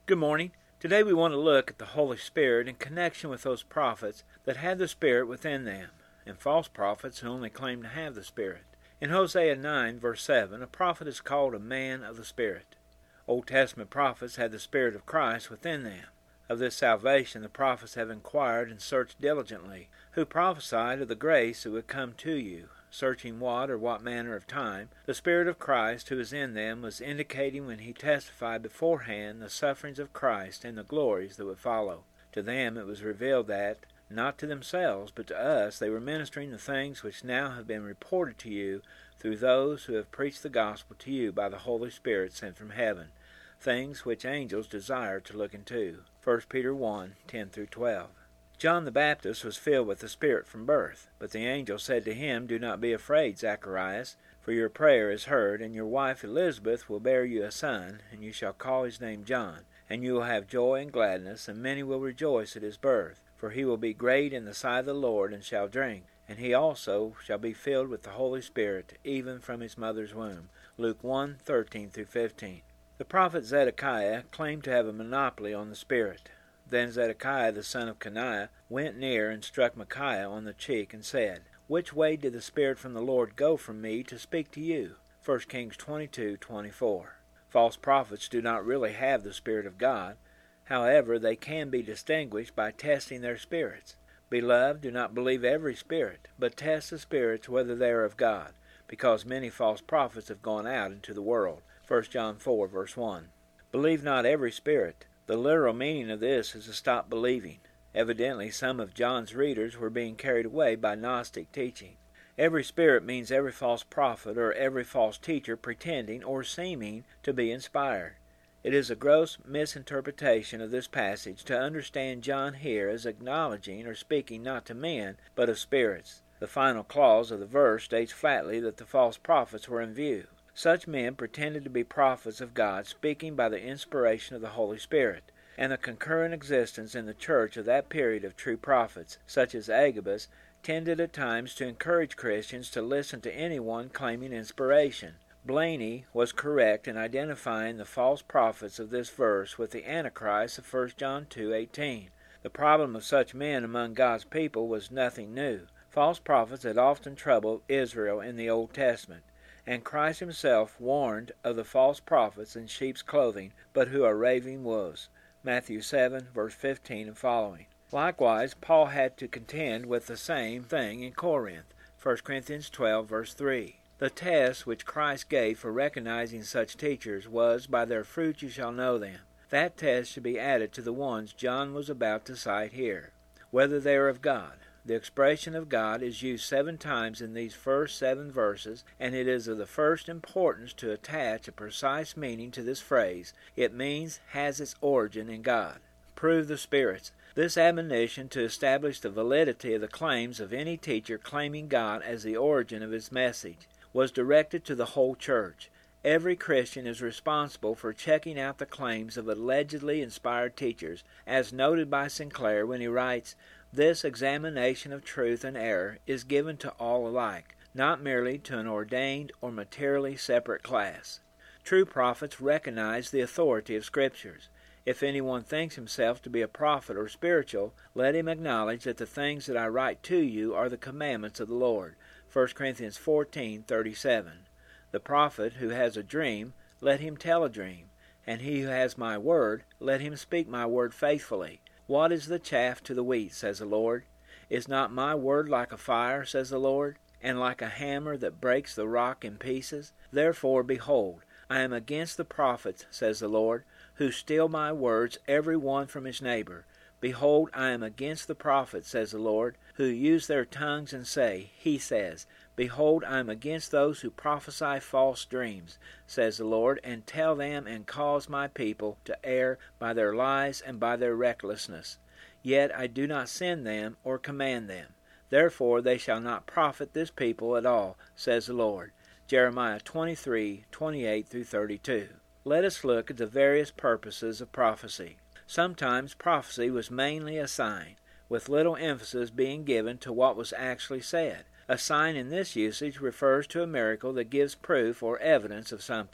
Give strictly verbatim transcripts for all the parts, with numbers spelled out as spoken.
Good morning. Today we want to look at the Holy Spirit in connection with those prophets that had the Spirit within them, and false prophets who only claim to have the Spirit. In Hosea nine, verse seven, a prophet is called a man of the Spirit. Old Testament prophets had the Spirit of Christ within them. Of this salvation the prophets have inquired and searched diligently, who prophesied of the grace that would come to you, searching what or what manner of time the Spirit of Christ who is in them was indicating when he testified beforehand the sufferings of Christ and the glories that would follow. To them it was revealed that, not to themselves, but to us, they were ministering the things which now have been reported to you through those who have preached the gospel to you by the Holy Spirit sent from heaven, things which angels desire to look into. First Peter one, ten through twelve. John the Baptist was filled with the Spirit from birth, but the angel said to him, Do not be afraid, Zacharias, for your prayer is heard, and your wife Elizabeth will bear you a son, and you shall call his name John. And you will have joy and gladness, and many will rejoice at his birth. For he will be great in the sight of the Lord, and shall drink. And he also shall be filled with the Holy Spirit, even from his mother's womb. Luke one, thirteen through fifteen. The prophet Zedekiah claimed to have a monopoly on the Spirit. Then Zedekiah the son of Kenaiah went near and struck Micaiah on the cheek, and said, Which way did the Spirit from the Lord go from me to speak to you? First Kings twenty-two, twenty-four. False prophets do not really have the Spirit of God. However, they can be distinguished by testing their spirits. Beloved, do not believe every spirit, but test the spirits whether they are of God, because many false prophets have gone out into the world. First John four, verse one. Believe not every spirit. The literal meaning of this is to stop believing. Evidently, some of John's readers were being carried away by Gnostic teaching. Every spirit means every false prophet or every false teacher pretending or seeming to be inspired. It is a gross misinterpretation of this passage to understand John here as acknowledging or speaking not to men, but of spirits. The final clause of the verse states flatly that the false prophets were in view. Such men pretended to be prophets of God, speaking by the inspiration of the Holy Spirit, and the concurrent existence in the church of that period of true prophets, such as Agabus, tended at times to encourage Christians to listen to anyone claiming inspiration. Blaney was correct in identifying the false prophets of this verse with the Antichrist of First John two eighteen. The problem of such men among God's people was nothing new. False prophets had often troubled Israel in the Old Testament, and Christ himself warned of the false prophets in sheep's clothing, but who are raving wolves. Matthew seven, verse fifteen and following. Likewise, Paul had to contend with the same thing in Corinth. First Corinthians twelve, verse three. The test which Christ gave for recognizing such teachers was, By their fruit you shall know them. That test should be added to the ones John was about to cite here. Whether they are of God. The expression of God is used seven times in these first seven verses, and it is of the first importance to attach a precise meaning to this phrase. It means has its origin in God. Prove the spirits. This admonition to establish the validity of the claims of any teacher claiming God as the origin of his message was directed to the whole church. Every Christian is responsible for checking out the claims of allegedly inspired teachers, as noted by Sinclair when he writes, This examination of truth and error is given to all alike, not merely to an ordained or materially separate class. True prophets recognize the authority of Scriptures. If anyone thinks himself to be a prophet or spiritual, let him acknowledge that the things that I write to you are the commandments of the Lord. First Corinthians fourteen, thirty-seven. The prophet who has a dream, let him tell a dream. And he who has my word, let him speak my word faithfully. What is the chaff to the wheat, says the Lord? Is not my word like a fire, says the Lord, and like a hammer that breaks the rock in pieces? Therefore, behold, I am against the prophets, says the Lord, who steal my words, every one from his neighbor. Behold, I am against the prophets, says the Lord, who use their tongues and say, He says, Behold, I am against those who prophesy false dreams, says the Lord, and tell them and cause my people to err by their lies and by their recklessness. Yet I do not send them or command them. Therefore they shall not profit this people at all, says the Lord. Jeremiah twenty-three, twenty-eight through thirty-two. Let us look at the various purposes of prophecy. Sometimes prophecy was mainly a sign, with little emphasis being given to what was actually said. A sign in this usage refers to a miracle that gives proof or evidence of something.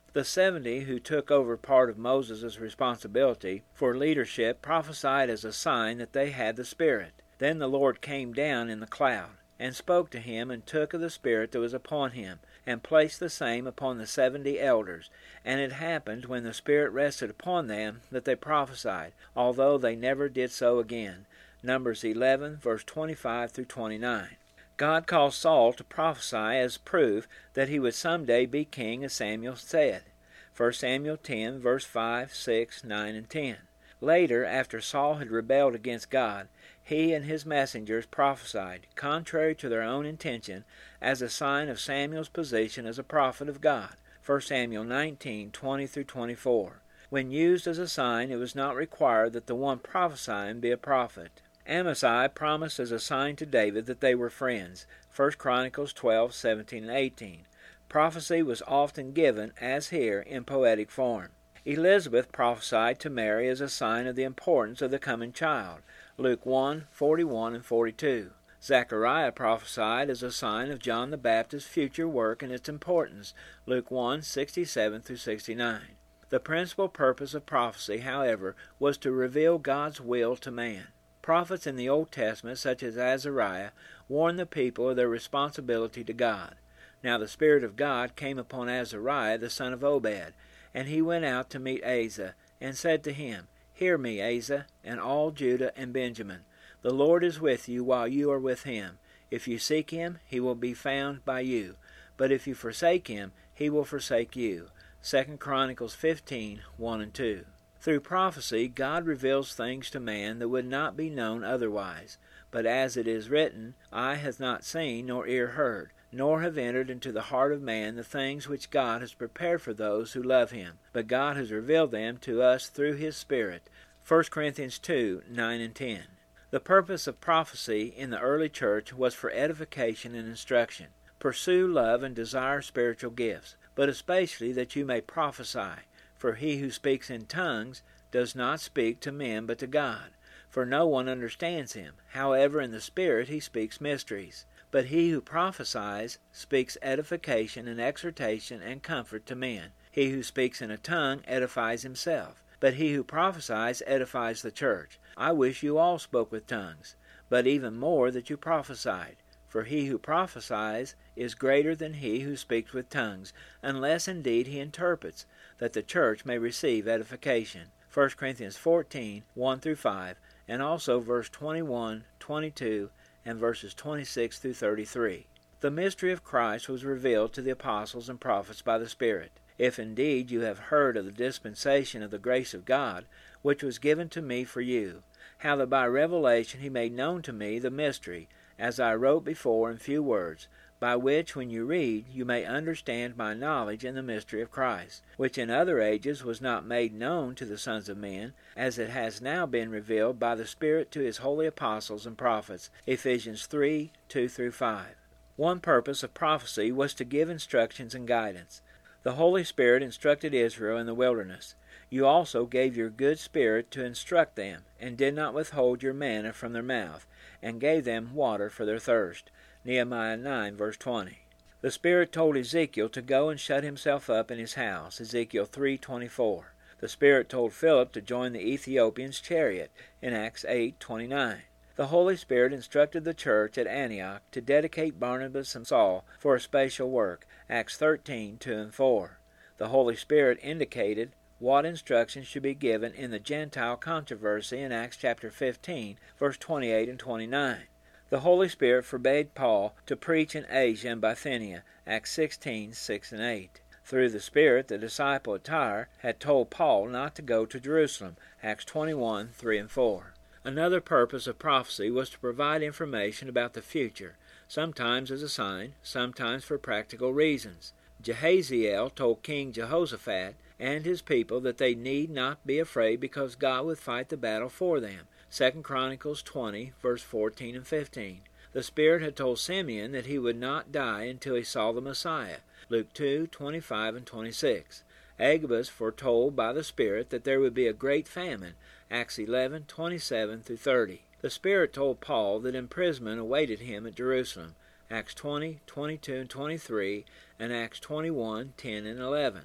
The seventy who took over part of Moses' responsibility for leadership prophesied as a sign that they had the Spirit. Then the Lord came down in the cloud, and spoke to him, and took of the Spirit that was upon him, and placed the same upon the seventy elders. And it happened, when the Spirit rested upon them, that they prophesied, although they never did so again. Numbers eleven, verse twenty-five through twenty-nine. God caused Saul to prophesy as proof that he would someday be king, as Samuel said. First Samuel ten, verse five, six, nine, and ten. Later, after Saul had rebelled against God, he and his messengers prophesied, contrary to their own intention, as a sign of Samuel's position as a prophet of God. First Samuel nineteen, twenty through twenty-four. When used as a sign, it was not required that the one prophesying be a prophet. Amasai promised as a sign to David that they were friends. First Chronicles twelve, seventeen, and eighteen. Prophecy was often given, as here, in poetic form. Elizabeth prophesied to Mary as a sign of the importance of the coming child. Luke one, forty-one and forty-two. Zechariah prophesied as a sign of John the Baptist's future work and its importance. Luke one, sixty-seven through sixty-nine. The principal purpose of prophecy, however, was to reveal God's will to man. Prophets in the Old Testament, such as Azariah, warned the people of their responsibility to God. Now the Spirit of God came upon Azariah the son of Obed, and he went out to meet Asa, and said to him, Hear me, Asa, and all Judah and Benjamin. The Lord is with you while you are with him. If you seek him, he will be found by you. But if you forsake him, he will forsake you. Second Chronicles fifteen, one and two. Through prophecy, God reveals things to man that would not be known otherwise. But as it is written, Eye hath not seen, nor ear heard, nor have entered into the heart of man the things which God has prepared for those who love him. But God has revealed them to us through his Spirit. First Corinthians two, nine and ten. The purpose of prophecy in the early church was for edification and instruction. Pursue, love, and desire spiritual gifts, but especially that you may prophesy. For he who speaks in tongues does not speak to men but to God, for no one understands him. However, in the Spirit he speaks mysteries. But he who prophesies speaks edification and exhortation and comfort to men. He who speaks in a tongue edifies himself, but he who prophesies edifies the church. I wish you all spoke with tongues, but even more that you prophesied. For he who prophesies is greater than he who speaks with tongues, unless indeed he interprets, that the church may receive edification. First Corinthians fourteen, one through five, and also verse twenty-one, twenty-two, and verses twenty-six through thirty-three. The mystery of Christ was revealed to the apostles and prophets by the Spirit. If indeed you have heard of the dispensation of the grace of God, which was given to me for you, how that by revelation he made known to me the mystery, as I wrote before in few words, by which, when you read, you may understand my knowledge in the mystery of Christ, which in other ages was not made known to the sons of men, as it has now been revealed by the Spirit to his holy apostles and prophets. Ephesians three, two through five. One purpose of prophecy was to give instructions and guidance. The Holy Spirit instructed Israel in the wilderness. You also gave your good Spirit to instruct them, and did not withhold your manna from their mouth, and gave them water for their thirst. Nehemiah nine, verse twenty. The Spirit told Ezekiel to go and shut himself up in his house. Ezekiel three, twenty-four. The Spirit told Philip to join the Ethiopian's chariot in Acts eight, twenty-nine. The Holy Spirit instructed the church at Antioch to dedicate Barnabas and Saul for a special work. Acts thirteen, two and four. The Holy Spirit indicated what instructions should be given in the Gentile controversy in Acts chapter fifteen, verse twenty-eight and twenty-nine. The Holy Spirit forbade Paul to preach in Asia and Bithynia, Acts sixteen, six and eight. Through the Spirit, the disciple at Tyre had told Paul not to go to Jerusalem, Acts twenty-one, three and four. Another purpose of prophecy was to provide information about the future, sometimes as a sign, sometimes for practical reasons. Jehaziel told King Jehoshaphat and his people that they need not be afraid because God would fight the battle for them. Second Chronicles twenty, verse fourteen and fifteen. The Spirit had told Simeon that he would not die until he saw the Messiah. Luke two, twenty-five and twenty-six. Agabus foretold by the Spirit that there would be a great famine. Acts eleven, twenty-seven through thirty. The Spirit told Paul that imprisonment awaited him at Jerusalem. Acts twenty, twenty-two and twenty-three, and Acts twenty-one, ten and eleven.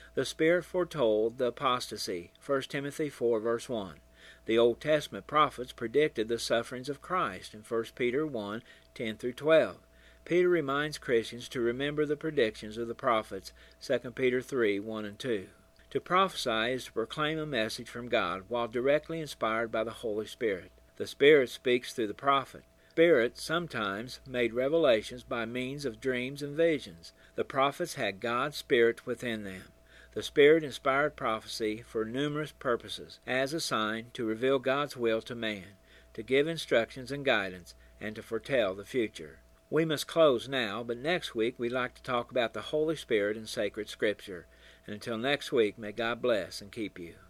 The Spirit foretold the apostasy, First Timothy four, verse one. The Old Testament prophets predicted the sufferings of Christ in First Peter one, ten through twelve. Peter reminds Christians to remember the predictions of the prophets, Second Peter three, one and two. To prophesy is to proclaim a message from God while directly inspired by the Holy Spirit. The Spirit speaks through the prophet. The Spirit sometimes made revelations by means of dreams and visions. The prophets had God's Spirit within them. The Spirit inspired prophecy for numerous purposes, as a sign to reveal God's will to man, to give instructions and guidance, and to foretell the future. We must close now, but next week we'd like to talk about the Holy Spirit in sacred Scripture. And until next week, may God bless and keep you.